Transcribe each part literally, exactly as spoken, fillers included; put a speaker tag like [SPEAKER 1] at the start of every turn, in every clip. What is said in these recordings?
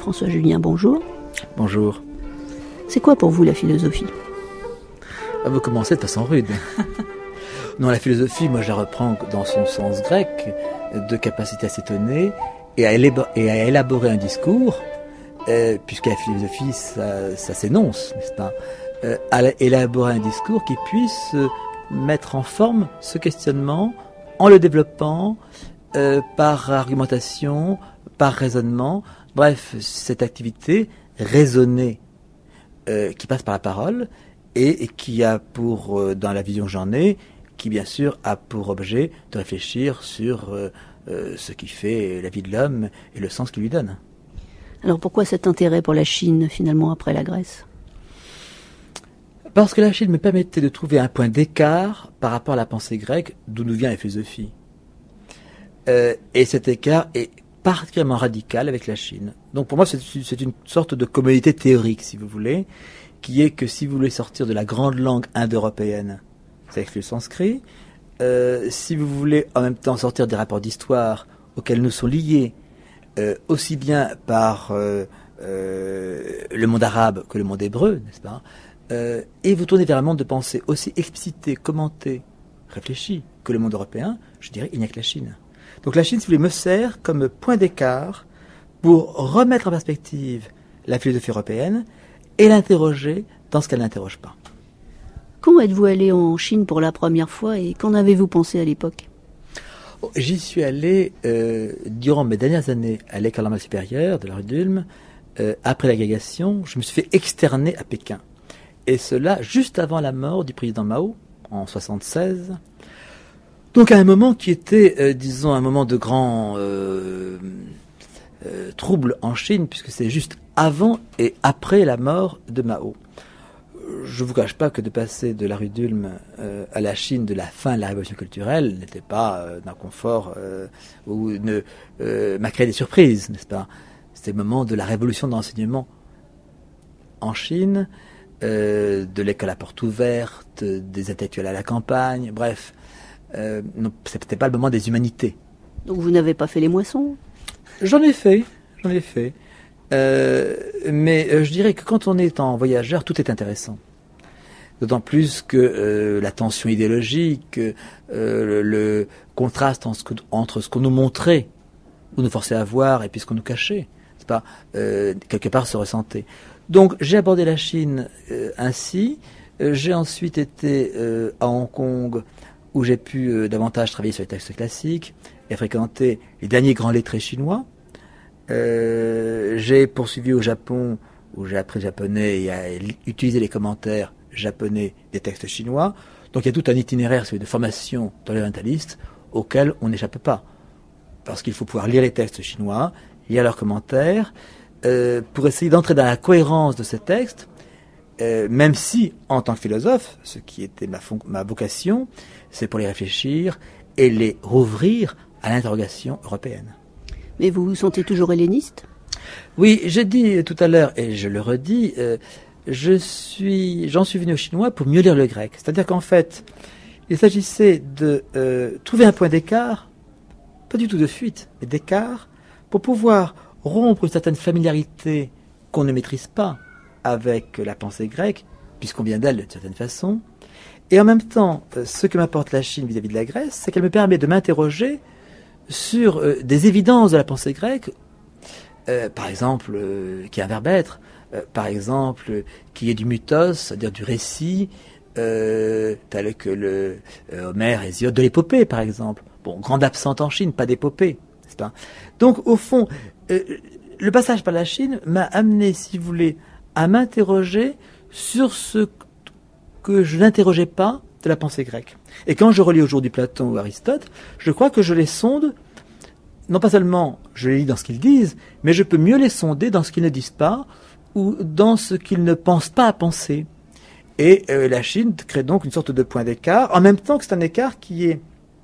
[SPEAKER 1] François Julien, bonjour.
[SPEAKER 2] Bonjour.
[SPEAKER 1] C'est quoi pour vous la philosophie?
[SPEAKER 2] Ah, vous commencez de façon rude. Non, la philosophie, moi je la reprends dans son sens grec, de capacité à s'étonner et à élaborer, et à élaborer un discours, euh, puisque la philosophie, ça, ça s'énonce, n'est-ce pas, euh, à élaborer un discours qui puisse euh, mettre en forme ce questionnement en le développant euh, par argumentation, par raisonnement, bref, cette activité raisonnée euh, qui passe par la parole et, et qui a pour, euh, dans la vision que j'en ai, qui bien sûr a pour objet de réfléchir sur euh, euh, ce qui fait la vie de l'homme et le sens qu'il lui donne.
[SPEAKER 1] Alors pourquoi cet intérêt pour la Chine finalement après la Grèce?
[SPEAKER 2] Parce que la Chine me permettait de trouver un point d'écart par rapport à la pensée grecque d'où nous vient la philosophie. Euh, et cet écart est particulièrement radical avec la Chine. Donc pour moi c'est, c'est une sorte de commodité théorique si vous voulez, qui est que si vous voulez sortir de la grande langue indo-européenne, c'est avec le sanskrit. Euh, si vous voulez en même temps sortir des rapports d'histoire auxquels nous sommes liés, euh, aussi bien par euh, euh, le monde arabe que le monde hébreu, n'est-ce pas, euh, et vous tournez vers un monde de pensée aussi explicité, commenté, réfléchi que le monde européen, je dirais il n'y a que la Chine. Donc la Chine, si vous voulez, me sert comme point d'écart pour remettre en perspective la philosophie européenne et l'interroger dans ce qu'elle n'interroge pas.
[SPEAKER 1] Quand êtes-vous allé en Chine pour la première fois et qu'en avez-vous pensé à l'époque?
[SPEAKER 2] J'y suis allé euh, durant mes dernières années à l'école normale supérieure de la rue d'Ulm. Euh, après l'agrégation, je me suis fait externer à Pékin. Et cela juste avant la mort du président Mao, en soixante-seize. Donc à un moment qui était, euh, disons, un moment de grand euh, euh, trouble en Chine, puisque c'est juste avant et après la mort de Mao. Je ne vous cache pas que de passer de la rue d'Ulm euh, à la Chine de la fin de la révolution culturelle n'était pas euh, d'un confort euh, ou ne euh, m'a créé des surprises, n'est-ce pas? C'était le moment de la révolution de l'enseignement en Chine, euh, de l'école à porte ouverte, des intellectuels à la campagne, bref. Euh, non, c'était pas le moment des humanités.
[SPEAKER 1] Donc vous n'avez pas fait les moissons?
[SPEAKER 2] J'en ai fait, j'en ai fait. Euh, mais euh, je dirais que quand on est en voyageur, tout est intéressant. D'autant plus que euh, la tension idéologique, euh, le, le contraste en ce que, entre ce qu'on nous montrait, ou nous forçait à voir, et puis ce qu'on nous cachait, c'est pas euh, quelque part se ressentait. Donc j'ai abordé la Chine euh, ainsi. Euh, j'ai ensuite été euh, à Hong Kong, où j'ai pu euh, davantage travailler sur les textes classiques et fréquenter les derniers grands lettrés chinois. Euh, j'ai poursuivi au Japon, où j'ai appris le japonais et à utiliser les commentaires japonais des textes chinois. Donc il y a tout un itinéraire de formation d'orientaliste auquel on n'échappe pas. Parce qu'il faut pouvoir lire les textes chinois, lire leurs commentaires, euh, pour essayer d'entrer dans la cohérence de ces textes, euh, même si, en tant que philosophe, ce qui était ma, fon- ma vocation, c'est pour les réfléchir et les rouvrir à l'interrogation européenne.
[SPEAKER 1] Mais vous vous sentez toujours helléniste?
[SPEAKER 2] Oui, j'ai dit tout à l'heure, et je le redis, euh, je suis, j'en suis venu au chinois pour mieux lire le grec. C'est-à-dire qu'en fait, il s'agissait de euh, trouver un point d'écart, pas du tout de fuite, mais d'écart, pour pouvoir rompre une certaine familiarité qu'on ne maîtrise pas avec la pensée grecque, puisqu'on vient d'elle d'une certaine façon. Et en même temps, euh, ce que m'apporte la Chine vis-à-vis de la Grèce, c'est qu'elle me permet de m'interroger sur euh, des évidences de la pensée grecque, euh, par exemple, euh, qui est un verbe être, euh, par exemple, euh, qui est du mythos, c'est-à-dire du récit, euh, tel que le euh, Homère, Hésiode, de l'épopée, par exemple. Bon, grande absente en Chine, pas d'épopée, n'est-ce pas? Donc, au fond, euh, le passage par la Chine m'a amené, si vous voulez, à m'interroger sur ce que je n'interrogeais pas de la pensée grecque. Et quand je relis aujourd'hui Platon ou Aristote, je crois que je les sonde, non pas seulement je les lis dans ce qu'ils disent, mais je peux mieux les sonder dans ce qu'ils ne disent pas ou dans ce qu'ils ne pensent pas à penser. Et euh, la Chine crée donc une sorte de point d'écart, en même temps que c'est un écart qui est,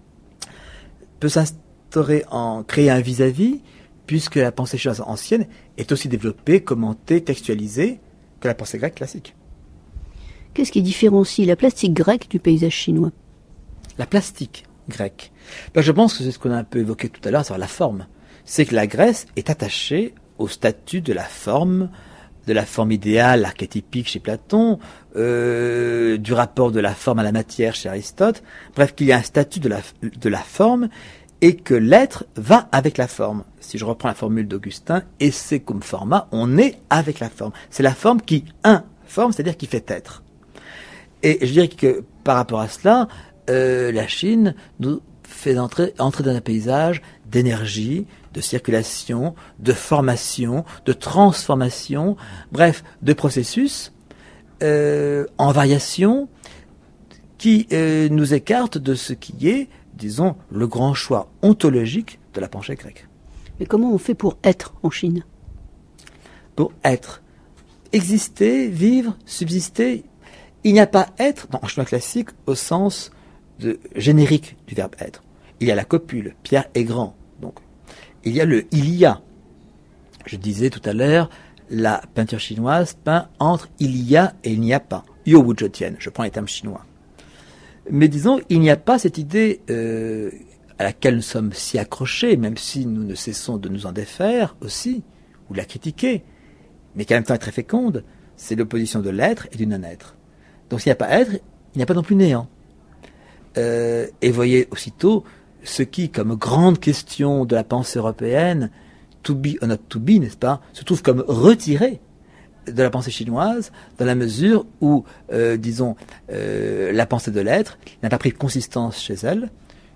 [SPEAKER 2] peut s'instaurer en créer un vis-à-vis, puisque la pensée chinoise ancienne est aussi développée, commentée, textualisée que la pensée grecque classique.
[SPEAKER 1] Qu'est-ce qui différencie la plastique grecque du paysage chinois?
[SPEAKER 2] La plastique grecque. Ben, je pense que c'est ce qu'on a un peu évoqué tout à l'heure, c'est la forme. C'est que la Grèce est attachée au statut de la forme, de la forme idéale, archétypique chez Platon, euh, du rapport de la forme à la matière chez Aristote. Bref, qu'il y a un statut de la, de la forme et que l'être va avec la forme. Si je reprends la formule d'Augustin, esse cum forma, on est avec la forme. C'est la forme qui informe, c'est-à-dire qui fait être. Et je dirais que par rapport à cela, euh, la Chine nous fait entrer, entrer dans un paysage d'énergie, de circulation, de formation, de transformation, bref, de processus euh, en variation qui euh, nous écartent de ce qui est, disons, le grand choix ontologique de la pensée grecque.
[SPEAKER 1] Mais comment on fait pour être en Chine?
[SPEAKER 2] Pour être, exister, vivre, subsister. Il n'y a pas être dans le chinois classique au sens de générique du verbe être. Il y a la copule, Pierre est grand. Donc, il y a le il y a. Je disais tout à l'heure, la peinture chinoise peint entre il y a et il n'y a pas. Yo wu zhe tian, je prends les termes chinois. Mais disons, il n'y a pas cette idée euh, à laquelle nous sommes si accrochés, même si nous ne cessons de nous en défaire aussi, ou de la critiquer, mais qui en même temps est très féconde, c'est l'opposition de l'être et du non-être. Donc s'il n'y a pas être, il n'y a pas non plus néant. Euh, et voyez aussitôt ce qui, comme grande question de la pensée européenne, to be or not to be, n'est-ce pas, se trouve comme retiré de la pensée chinoise, dans la mesure où, euh, disons, euh, la pensée de l'être n'a pas pris consistance chez elle,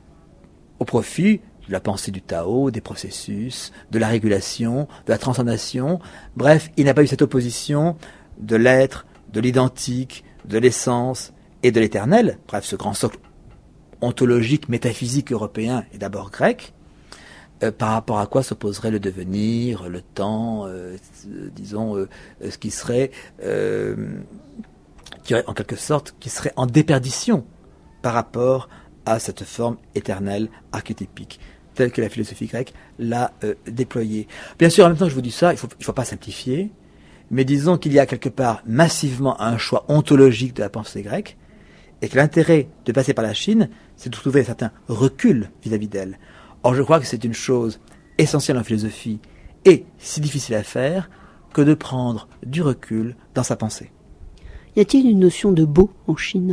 [SPEAKER 2] au profit de la pensée du Tao, des processus, de la régulation, de la transcendation. Bref, il n'a pas eu cette opposition de l'être, de l'identique, de l'essence et de l'éternel. Bref, ce grand socle ontologique, métaphysique européen est d'abord grec. Euh, par rapport à quoi s'opposerait le devenir, le temps, euh, disons, euh, ce qui serait, euh, qui aurait, en quelque sorte, qui serait en déperdition par rapport à cette forme éternelle, archétypique, telle que la philosophie grecque l'a euh, déployée. Bien sûr, en même temps, je vous dis ça, il faut, il faut pas simplifier, mais disons qu'il y a quelque part massivement un choix ontologique de la pensée grecque, et que l'intérêt de passer par la Chine, c'est de trouver un certain recul vis-à-vis d'elle. Or, je crois que c'est une chose essentielle en philosophie et si difficile à faire que de prendre du recul dans sa pensée.
[SPEAKER 1] Y a-t-il une notion de beau en Chine?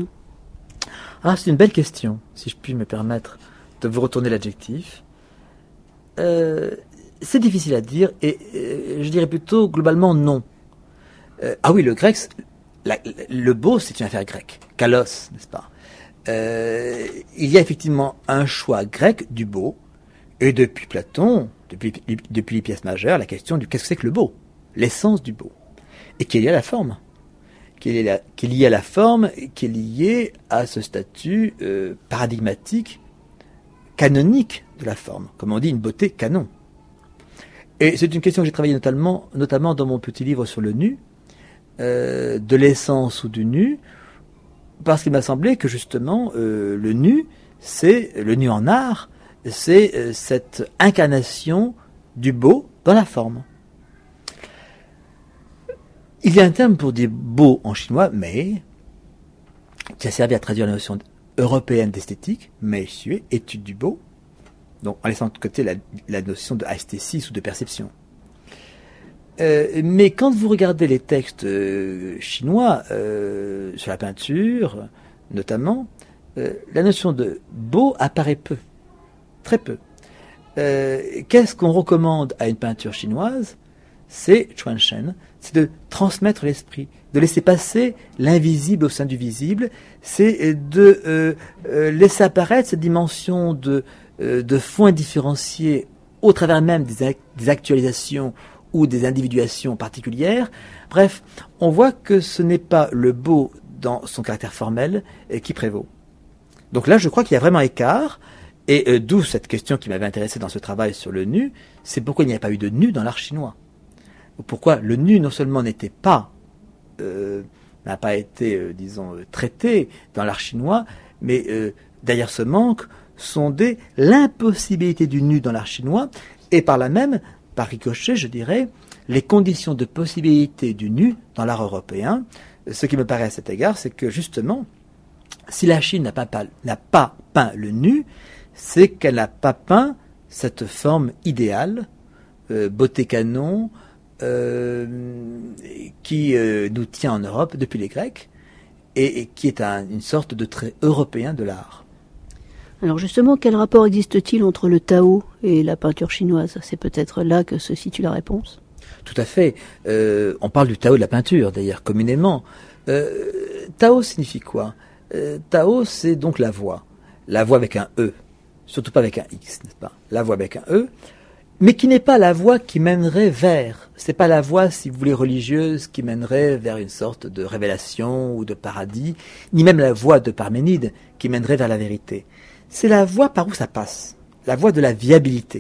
[SPEAKER 2] Ah, c'est une belle question, si je puis me permettre de vous retourner l'adjectif. Euh, c'est difficile à dire et euh, je dirais plutôt globalement non. Euh, ah oui, le grec, la, le beau, c'est une affaire grecque. Kalos, n'est-ce pas? euh, Il y a effectivement un choix grec du beau. Et depuis Platon, depuis, depuis les pièces majeures, la question du qu'est-ce que c'est que le beau, l'essence du beau, et qui est liée à la forme, qui est, la, qui est liée à la forme, qui est liée à ce statut euh, paradigmatique, canonique de la forme, comme on dit, une beauté canon. Et c'est une question que j'ai travaillée notamment, notamment dans mon petit livre sur le nu, euh, de l'essence ou du nu, parce qu'il m'a semblé que justement euh, le nu, c'est le nu en art. C'est euh, cette incarnation du beau dans la forme. Il y a un terme pour dire beau en chinois, mei, qui a servi à traduire la notion européenne d'esthétique, mei xue, étude du beau, donc en laissant de côté la, la notion de esthésis ou de perception. Euh, mais quand vous regardez les textes euh, chinois euh, sur la peinture, notamment, euh, la notion de beau apparaît peu. Très peu. Euh, qu'est-ce qu'on recommande à une peinture chinoise? C'est Chuanshen, c'est de transmettre l'esprit, de laisser passer l'invisible au sein du visible, c'est de euh, euh, laisser apparaître cette dimension de, euh, de fond indifférencié au travers même des, act- des actualisations ou des individuations particulières. Bref, on voit que ce n'est pas le beau dans son caractère formel euh, qui prévaut. Donc là, je crois qu'il y a vraiment écart. Et euh, d'où cette question qui m'avait intéressé dans ce travail sur le nu, c'est pourquoi il n'y a pas eu de nu dans l'art chinois. Pourquoi le nu non seulement n'était pas, euh, n'a pas été, euh, disons, euh, traité dans l'art chinois, mais euh, derrière ce manque sondait l'impossibilité du nu dans l'art chinois, et par là même, par ricochet, je dirais, les conditions de possibilité du nu dans l'art européen. Ce qui me paraît à cet égard, c'est que justement, si la Chine n'a pas, pas, n'a pas peint le nu, c'est qu'elle n'a pas peint cette forme idéale euh, beauté canon, euh, qui euh, nous tient en Europe depuis les Grecs, et, et qui est un, une sorte de trait européen de l'art.
[SPEAKER 1] Alors justement, quel rapport existe-t-il entre le Tao et la peinture chinoise? C'est peut-être là que se situe la réponse.
[SPEAKER 2] Tout à fait. Euh, on parle du Tao de la peinture, d'ailleurs, communément. Euh, Tao signifie quoi? euh, Tao, c'est donc la voie. La voie avec un E, surtout pas avec un X, n'est-ce pas? La voie avec un E, mais qui n'est pas la voie qui mènerait vers. C'est pas la voie, si vous voulez, religieuse, qui mènerait vers une sorte de révélation ou de paradis, ni même la voie de Parménide, qui mènerait vers la vérité. C'est la voie par où ça passe, la voie de la viabilité.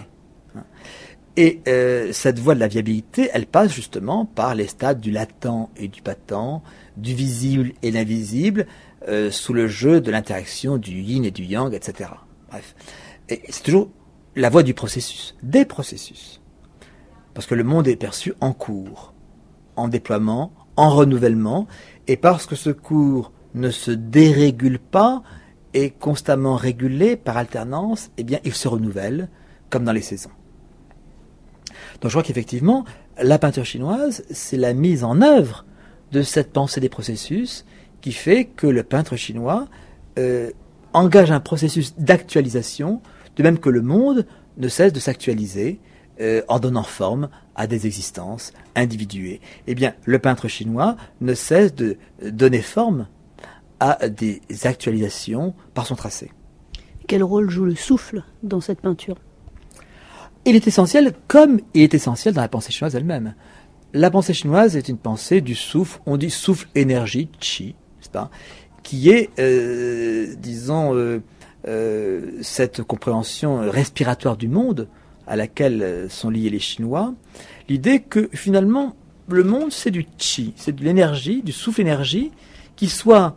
[SPEAKER 2] Et euh, cette voie de la viabilité, elle passe justement par les stades du latent et du patent, du visible et l'invisible, euh, sous le jeu de l'interaction du yin et du yang, et cetera. Bref, et c'est toujours la voie du processus, des processus. Parce que le monde est perçu en cours, en déploiement, en renouvellement, et parce que ce cours ne se dérégule pas, est constamment régulé par alternance, eh bien il se renouvelle, comme dans les saisons. Donc je crois qu'effectivement, la peinture chinoise, c'est la mise en œuvre de cette pensée des processus qui fait que le peintre chinois euh, engage un processus d'actualisation, de même que le monde ne cesse de s'actualiser euh, en donnant forme à des existences individuées. Eh bien, le peintre chinois ne cesse de donner forme à des actualisations par son tracé.
[SPEAKER 1] Quel rôle joue le souffle dans cette peinture?
[SPEAKER 2] Il est essentiel, comme il est essentiel dans la pensée chinoise elle-même. La pensée chinoise est une pensée du souffle, on dit souffle énergie, qi, n'est-ce pas, qui est, euh, disons, euh, euh, cette compréhension respiratoire du monde à laquelle sont liés les Chinois. L'idée que finalement, le monde c'est du qi, c'est de l'énergie, du souffle énergie, qui soit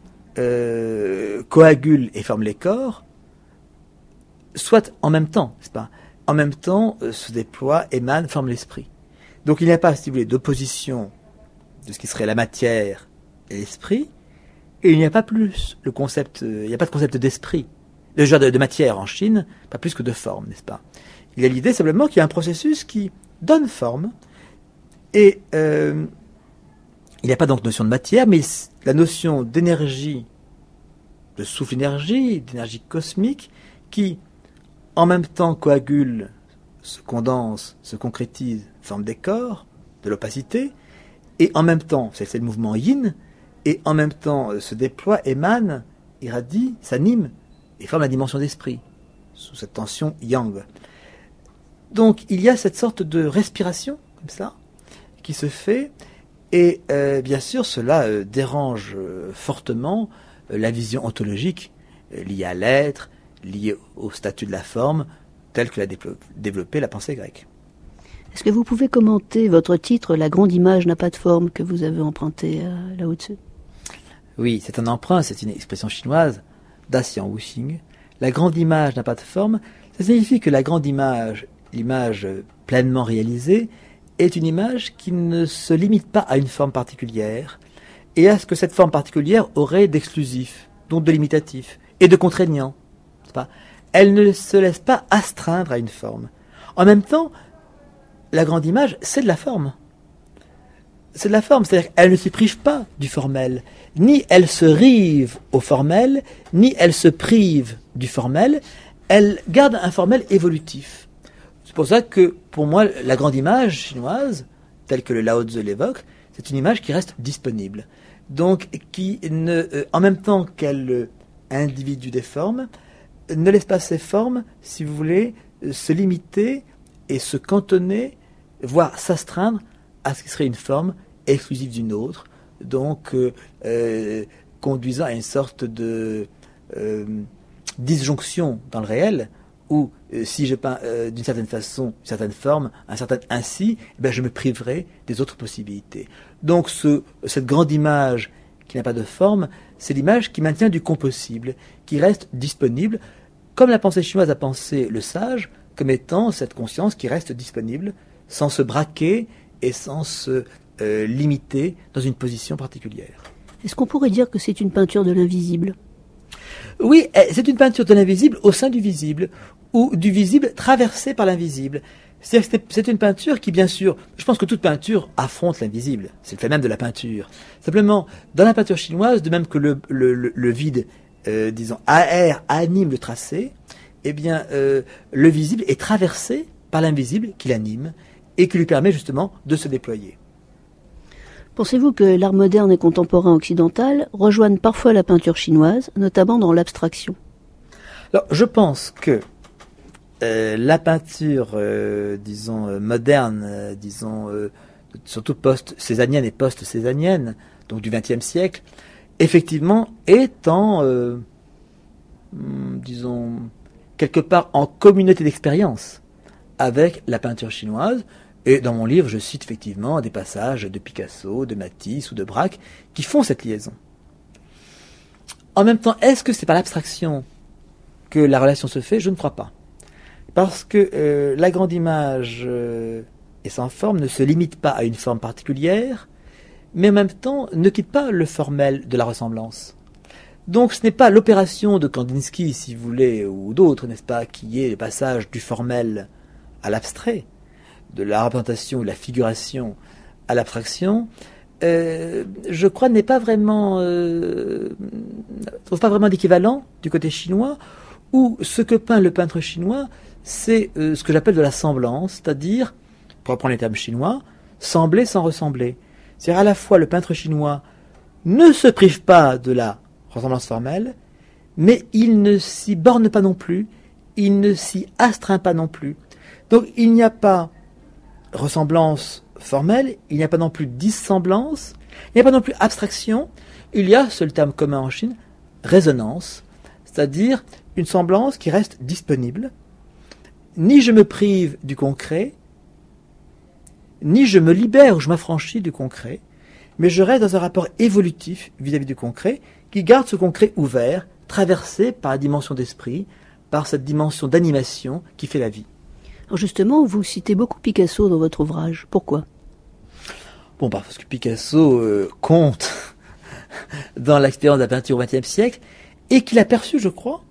[SPEAKER 2] euh, coagule et forme les corps, soit en même temps, n'est-ce pas, en même temps euh, se déploie, émane, forme l'esprit. Donc il n'y a pas, si vous voulez, d'opposition de ce qui serait la matière et l'esprit, et il n'y a pas plus le concept, euh, il n'y a pas de concept d'esprit, de genre de, de matière en Chine, pas plus que de forme, n'est-ce pas? Il y a l'idée simplement qu'il y a un processus qui donne forme, et euh, il n'y a pas donc notion de matière, mais la notion d'énergie, de souffle-énergie, d'énergie cosmique, qui en même temps coagule, se condense, se concrétise, forme des corps, de l'opacité, et en même temps, c'est le mouvement yin, et en même temps se déploie, émane, irradie, s'anime, et forme la dimension d'esprit, sous cette tension yang. Donc il y a cette sorte de respiration, comme ça, qui se fait, et euh, bien sûr cela euh, dérange euh, fortement euh, la vision ontologique euh, liée à l'être, liée au statut de la forme, tel que l'a développé la pensée grecque.
[SPEAKER 1] Est-ce que vous pouvez commenter votre titre « La grande image n'a pas de forme » que vous avez emprunté à Lao Tzu?
[SPEAKER 2] Oui, c'est un emprunt, c'est une expression chinoise d'Axian Wuxing. La grande image n'a pas de forme, ça signifie que la grande image, l'image pleinement réalisée, est une image qui ne se limite pas à une forme particulière, et à ce que cette forme particulière aurait d'exclusif, donc de limitatif, et de contraignant. Pas. Elle ne se laisse pas astreindre à une forme. En même temps, la grande image, c'est de la forme. C'est de la forme, c'est-à-dire qu'elle ne s'y prive pas du formel. Ni elle se rive au formel, ni elle se prive du formel. Elle garde un formel évolutif. C'est pour ça que, pour moi, la grande image chinoise, telle que le Lao Tzu l'évoque, c'est une image qui reste disponible. Donc, qui, ne, euh, en même temps qu'elle euh, individue des formes, ne laisse pas ces formes, si vous voulez, se limiter et se cantonner, voire s'astreindre à ce qui serait une forme exclusive d'une autre, donc euh, euh, conduisant à une sorte de euh, disjonction dans le réel, où euh, si je peins euh, d'une certaine façon, une certaine forme, un certain ainsi, eh bien, je me priverai des autres possibilités. Donc ce, cette grande image qui n'a pas de forme, c'est l'image qui maintient du compossible, qui reste disponible, comme la pensée chinoise a pensé le sage, comme étant cette conscience qui reste disponible, sans se braquer et sans se euh, limiter dans une position particulière.
[SPEAKER 1] Est-ce qu'on pourrait dire que c'est une peinture de l'invisible?
[SPEAKER 2] Oui, c'est une peinture de l'invisible au sein du visible, ou du visible traversé par l'invisible. C'est-à-dire que c'est une peinture qui, bien sûr, je pense que toute peinture affronte l'invisible. C'est le fait même de la peinture. Simplement, dans la peinture chinoise, de même que le, le, le, le vide, euh, disons, aère anime le tracé, eh bien, euh, le visible est traversé par l'invisible qui l'anime et qui lui permet justement de se déployer.
[SPEAKER 1] Pensez-vous que l'art moderne et contemporain occidental rejoignent parfois la peinture chinoise, notamment dans l'abstraction?
[SPEAKER 2] Alors, je pense que euh, la peinture, euh, disons, euh, moderne, euh, disons, euh, surtout post-césanienne et post-césanienne, donc du vingtième siècle, effectivement, est en, euh, disons, quelque part en communauté d'expérience avec la peinture chinoise. Et dans mon livre, je cite effectivement des passages de Picasso, de Matisse ou de Braque qui font cette liaison. En même temps, est-ce que c'est par l'abstraction que la relation se fait? Je ne crois pas. Parce que euh, la grande image euh, et sans forme ne se limite pas à une forme particulière, mais en même temps ne quitte pas le formel de la ressemblance. Donc ce n'est pas l'opération de Kandinsky, si vous voulez, ou d'autres, n'est-ce pas, qui est le passage du formel à l'abstrait, de la représentation ou de la figuration à l'abstraction, euh, je crois n'est pas vraiment, euh, trouve pas vraiment d'équivalent du côté chinois, où ce que peint le peintre chinois, c'est euh, ce que j'appelle de la semblance, c'est-à-dire, pour reprendre les termes chinois, sembler sans ressembler. C'est-à-dire à la fois le peintre chinois ne se prive pas de la ressemblance formelle, mais il ne s'y borne pas non plus, il ne s'y astreint pas non plus. Donc il n'y a pas ressemblance formelle, il n'y a pas non plus dissemblance, il n'y a pas non plus abstraction, il y a, c'est le terme commun en Chine, résonance, c'est-à-dire une semblance qui reste disponible. Ni je me prive du concret, ni je me libère ou je m'affranchis du concret, mais je reste dans un rapport évolutif vis-à-vis du concret qui garde ce concret ouvert, traversé par la dimension d'esprit, par cette dimension d'animation qui fait la vie.
[SPEAKER 1] Alors justement, vous citez beaucoup Picasso dans votre ouvrage. Pourquoi?
[SPEAKER 2] Bon, parce que Picasso euh, compte dans l'expérience de la peinture au vingtième siècle et qu'il a perçu, je crois,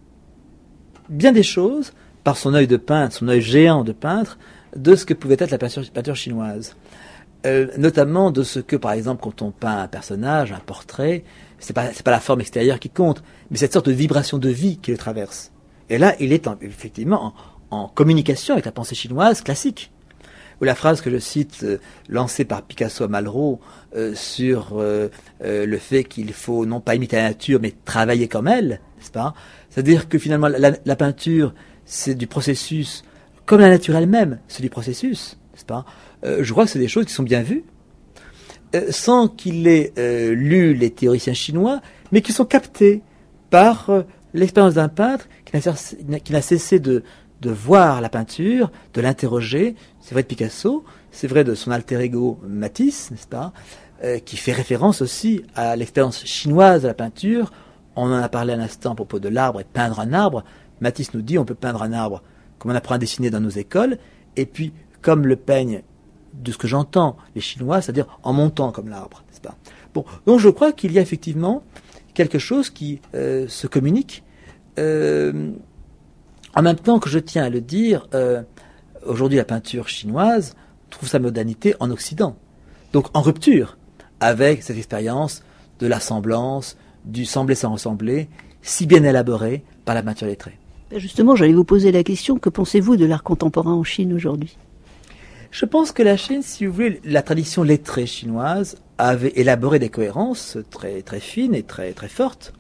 [SPEAKER 2] bien des choses par son œil de peintre, son œil géant de peintre, de ce que pouvait être la peinture, peinture chinoise. Euh, notamment de ce que, par exemple, quand on peint un personnage, un portrait, c'est pas, c'est pas la forme extérieure qui compte, mais cette sorte de vibration de vie qui le traverse. Et là, il est en, effectivement en, en communication avec la pensée chinoise classique. Ou la phrase que je cite, euh, lancée par Picasso à Malraux, euh, sur euh, euh, le fait qu'il faut non pas imiter la nature, mais travailler comme elle, n'est-ce pas? C'est-à-dire que finalement, la, la peinture, c'est du processus, comme la nature elle-même, c'est du processus, n'est-ce pas? Euh, je crois que c'est des choses qui sont bien vues, euh, sans qu'il ait euh, lu les théoriciens chinois, mais qui sont captées par euh, l'expérience d'un peintre qui n'a, qui n'a cessé de, de voir la peinture, de l'interroger. C'est vrai de Picasso, c'est vrai de son alter ego Matisse, n'est-ce pas, euh, qui fait référence aussi à l'expérience chinoise de la peinture. On en a parlé un instant à propos de l'arbre et de peindre un arbre. Matisse nous dit on peut peindre un arbre comme on apprend à dessiner dans nos écoles, et puis comme le peignent, de ce que j'entends, les Chinois, c'est-à-dire en montant comme l'arbre, n'est-ce pas? Bon, donc je crois qu'il y a effectivement quelque chose qui euh, se communique. Euh, en même temps que je tiens à le dire, euh, aujourd'hui la peinture chinoise trouve sa modernité en Occident, donc en rupture avec cette expérience de la semblance, du sembler sans ressembler, si bien élaborée par la peinture lettrée.
[SPEAKER 1] Justement, j'allais vous poser la question, que pensez-vous de l'art contemporain en Chine aujourd'hui?
[SPEAKER 2] Je pense que la Chine, si vous voulez, la tradition lettrée chinoise avait élaboré des cohérences très, très fines et très, très fortes,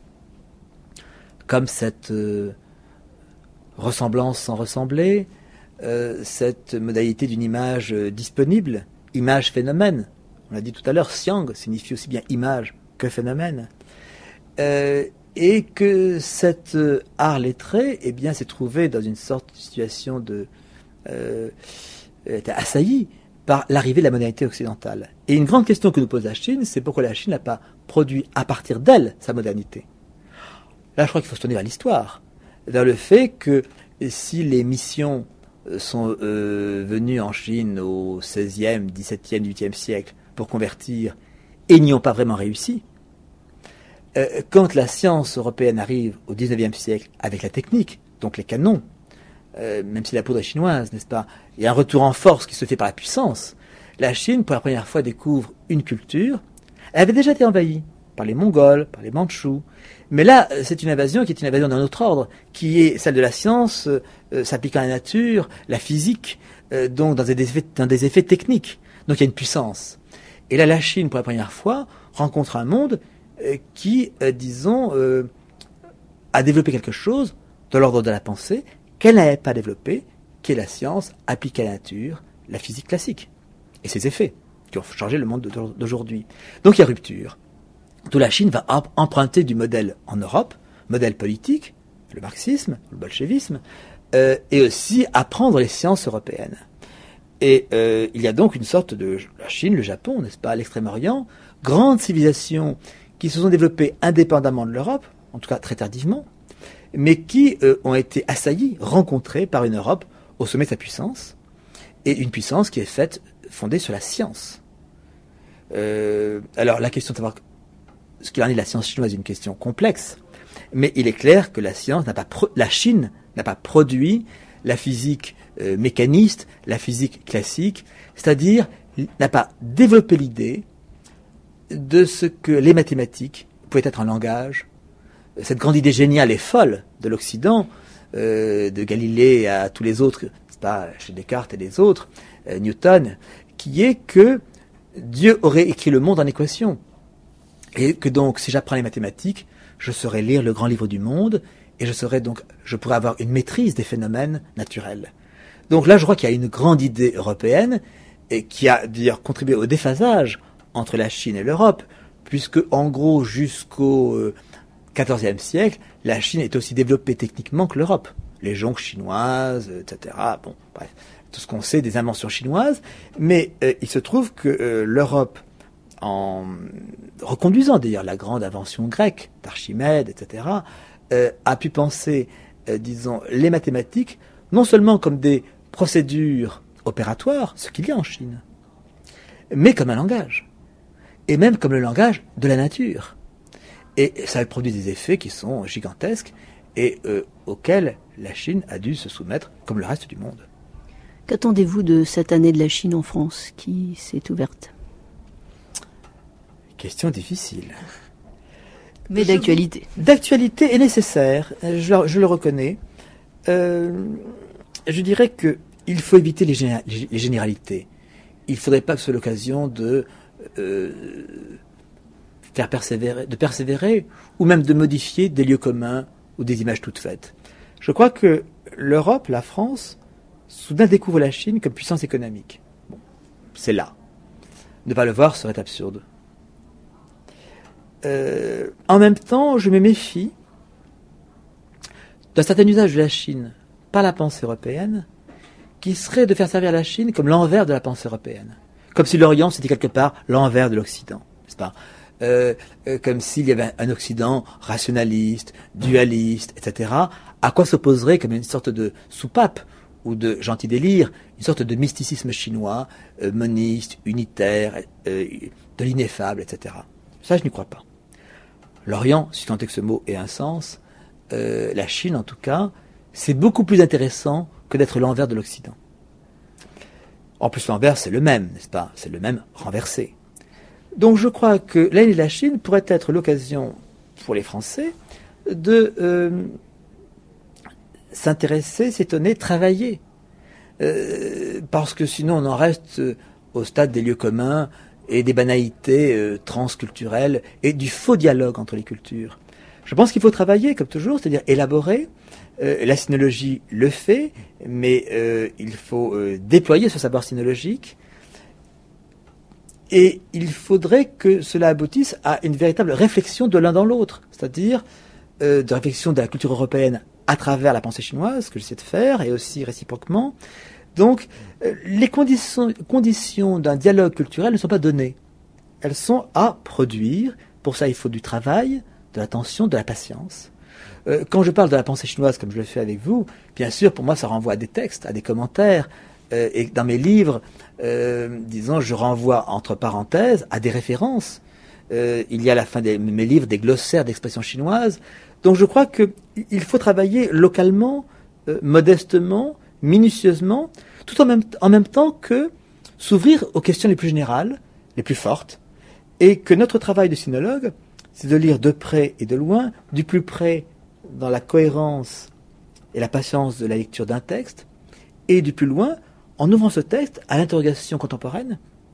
[SPEAKER 2] comme cette euh, ressemblance sans ressembler, euh, cette modalité d'une image euh, disponible, image-phénomène. On l'a dit tout à l'heure, xiang signifie aussi bien image que phénomène. Euh, et que cet euh, art lettré, eh bien, s'est trouvé dans une sorte de situation de... Euh, était assailli par l'arrivée de la modernité occidentale. Et une grande question que nous pose la Chine, c'est pourquoi la Chine n'a pas produit à partir d'elle sa modernité. Là, je crois qu'il faut se tourner vers l'histoire, vers le fait que si les missions sont euh, venues en Chine au seizième, dix-septième, dix-huitième siècle pour convertir et n'y ont pas vraiment réussi, euh, quand la science européenne arrive au dix-neuvième siècle avec la technique, donc les canons, euh, même si la poudre est chinoise, n'est-ce pas? Il y a un retour en force qui se fait par la puissance. La Chine, pour la première fois, découvre une culture. Elle avait déjà été envahie par les Mongols, par les Mandchous. Mais là, c'est une invasion qui est une invasion d'un autre ordre, qui est celle de la science, euh, s'appliquant à la nature, la physique, euh, donc dans des, effets, dans des effets techniques. Donc il y a une puissance. Et là, la Chine, pour la première fois, rencontre un monde euh, qui, euh, disons, euh, a développé quelque chose de l'ordre de la pensée qu'elle n'avait pas développé, qui est la science appliquée à la nature, la physique classique, et ses effets, qui ont changé le monde d'aujourd'hui. Donc il y a rupture. D'où la Chine va emprunter du modèle en Europe, modèle politique, le marxisme, le bolchevisme, euh, et aussi apprendre les sciences européennes. Et euh, il y a donc une sorte de... La Chine, le Japon, n'est-ce pas, l'Extrême-Orient, grandes civilisations qui se sont développées indépendamment de l'Europe, en tout cas très tardivement, mais qui euh, ont été assaillies, rencontrées par une Europe au sommet de sa puissance, et une puissance qui est faite, fondée sur la science. Euh, alors la question de savoir ce qu'il en est de la science chinoise est une question complexe, mais il est clair que la science n'a pas, pro- la Chine n'a pas produit la physique euh, mécaniste, la physique classique, c'est-à-dire n'a pas développé l'idée de ce que les mathématiques pouvaient être un langage. Cette grande idée géniale et folle de l'Occident, euh, de Galilée à tous les autres, c'est pas chez Descartes et les autres, euh, Newton, qui est que Dieu aurait écrit le monde en équation. Et que donc, si j'apprends les mathématiques, je saurais lire le grand livre du monde, et je saurais donc, je pourrais avoir une maîtrise des phénomènes naturels. Donc là, je crois qu'il y a une grande idée européenne, et qui a d'ailleurs contribué au déphasage entre la Chine et l'Europe, puisque en gros, jusqu'au euh, quatorzième siècle, la Chine est aussi développée techniquement que l'Europe. Les jonques chinoises, et cetera. Bon, bref, tout ce qu'on sait des inventions chinoises. Mais euh, il se trouve que euh, l'Europe, en reconduisant d'ailleurs la grande invention grecque d'Archimède, et cetera, euh, a pu penser, euh, disons, les mathématiques, non seulement comme des procédures opératoires, ce qu'il y a en Chine, mais comme un langage. Et même comme le langage de la nature. Et ça a produit des effets qui sont gigantesques et euh, auxquels la Chine a dû se soumettre, comme le reste du monde.
[SPEAKER 1] Qu'attendez-vous de cette année de la Chine en France qui s'est ouverte?
[SPEAKER 2] Question difficile.
[SPEAKER 1] Mais d'actualité.
[SPEAKER 2] D'actualité est nécessaire, je, je le reconnais. Euh, je dirais qu'il faut éviter les, géné- les généralités. Il ne faudrait pas que ce soit l'occasion de... Euh, faire persévérer, de persévérer, ou même de modifier des lieux communs ou des images toutes faites. Je crois que l'Europe, la France, soudain découvre la Chine comme puissance économique. Bon, c'est là. Ne pas le voir serait absurde. Euh, en même temps, je me méfie d'un certain usage de la Chine par la pensée européenne, qui serait de faire servir la Chine comme l'envers de la pensée européenne. Comme si l'Orient c'était quelque part l'envers de l'Occident, n'est-ce pas ? Euh, euh, comme s'il y avait un Occident rationaliste, dualiste, et cetera, à quoi s'opposerait comme une sorte de soupape ou de gentil délire, une sorte de mysticisme chinois, euh, moniste, unitaire, euh, de l'ineffable, et cetera. Ça, je n'y crois pas. L'Orient, si tant est que ce mot ait un sens, euh, la Chine en tout cas, c'est beaucoup plus intéressant que d'être l'envers de l'Occident. En plus, l'envers, c'est le même, n'est-ce pas ? C'est le même renversé. Donc je crois que l'année de la Chine pourrait être l'occasion pour les Français de euh, s'intéresser, s'étonner, travailler. Euh, parce que sinon on en reste au stade des lieux communs et des banalités euh, transculturelles et du faux dialogue entre les cultures. Je pense qu'il faut travailler, comme toujours, c'est-à-dire élaborer. Euh, la sinologie le fait, mais euh, il faut euh, déployer ce savoir sinologique. Et il faudrait que cela aboutisse à une véritable réflexion de l'un dans l'autre, c'est-à-dire euh, de réflexion de la culture européenne à travers la pensée chinoise, que j'essaie de faire, et aussi réciproquement. Donc, euh, les conditions, conditions d'un dialogue culturel ne sont pas données. Elles sont à produire. Pour ça, il faut du travail, de l'attention, de la patience. Euh, quand je parle de la pensée chinoise, comme je le fais avec vous, bien sûr, pour moi, ça renvoie à des textes, à des commentaires. Euh, et dans mes livres, euh, disons, je renvoie entre parenthèses à des références. Euh, il y a à la fin de mes livres des glossaires d'expressions chinoises. Donc je crois qu'il faut travailler localement euh, modestement, minutieusement, tout en même, en même temps que s'ouvrir aux questions les plus générales, les plus fortes, et que notre travail de sinologue, c'est de lire de près et de loin, du plus près dans la cohérence et la patience de la lecture d'un texte, et du plus loin en ouvrant ce texte à l'interrogation contemporaine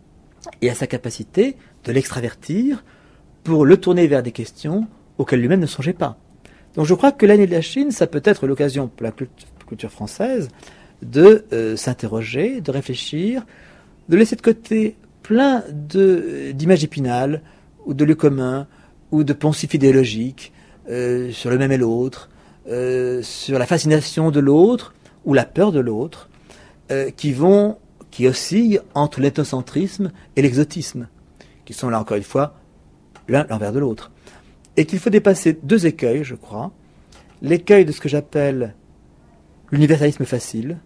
[SPEAKER 2] et à sa capacité de l'extravertir pour le tourner vers des questions auxquelles lui-même ne songeait pas. Donc je crois que l'année de la Chine, ça peut être l'occasion pour la culture française de euh, s'interroger, de réfléchir, de laisser de côté plein de, d'images épinales, ou de lieux communs, ou de poncifs idéologiques euh, sur le même et l'autre, euh, sur la fascination de l'autre, ou la peur de l'autre, euh, qui vont, qui oscillent entre l'ethnocentrisme et l'exotisme, qui sont là encore une fois l'un l'envers de l'autre. Et qu'il faut dépasser deux écueils, je crois. L'écueil de ce que j'appelle l'universalisme facile,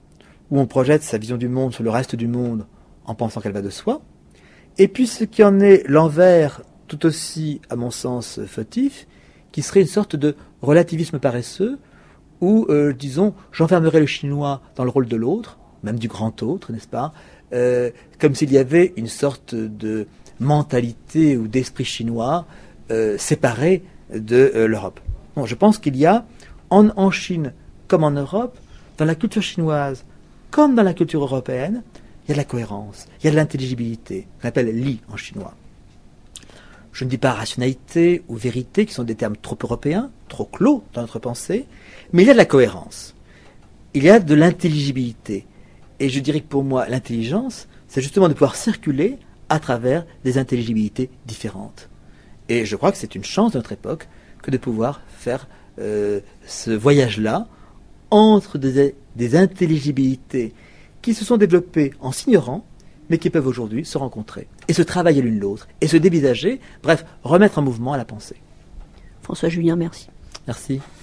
[SPEAKER 2] où on projette sa vision du monde sur le reste du monde en pensant qu'elle va de soi, et puis ce qui en est l'envers tout aussi, à mon sens, fautif, qui serait une sorte de relativisme paresseux, où, euh, disons, j'enfermerais le chinois dans le rôle de l'autre, même du grand autre, n'est-ce pas, euh, comme s'il y avait une sorte de mentalité ou d'esprit chinois euh, séparé de euh, l'Europe. Bon, je pense qu'il y a, en, en Chine comme en Europe, dans la culture chinoise comme dans la culture européenne, il y a de la cohérence, il y a de l'intelligibilité, qu'on appelle li en chinois. Je ne dis pas rationalité ou vérité, qui sont des termes trop européens, trop clos dans notre pensée, mais il y a de la cohérence, il y a de l'intelligibilité. Et je dirais que pour moi, l'intelligence, c'est justement de pouvoir circuler à travers des intelligibilités différentes. Et je crois que c'est une chance de notre époque que de pouvoir faire euh, ce voyage-là entre des, des intelligibilités qui se sont développées en s'ignorant, mais qui peuvent aujourd'hui se rencontrer et se travailler l'une l'autre et se dévisager, bref, remettre en mouvement à la pensée.
[SPEAKER 1] François Julien, merci.
[SPEAKER 2] Merci.